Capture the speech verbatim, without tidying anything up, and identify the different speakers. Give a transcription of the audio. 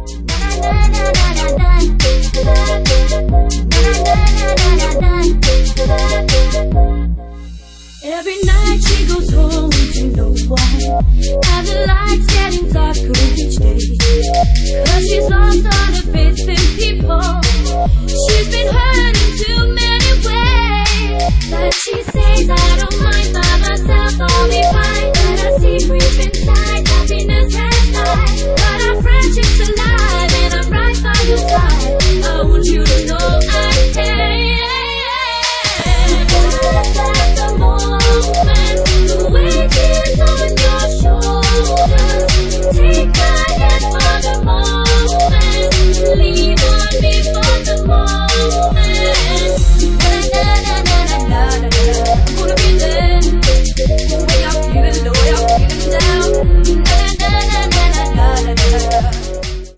Speaker 1: Every night she goes home to no one, and the lights getting darker each day. Cause she's lost all her faith in people. She's been hurt in too many ways. But she says, I don't mind, by myself I'll be fine. But I see grief inside, happiness has died. But our friendship's a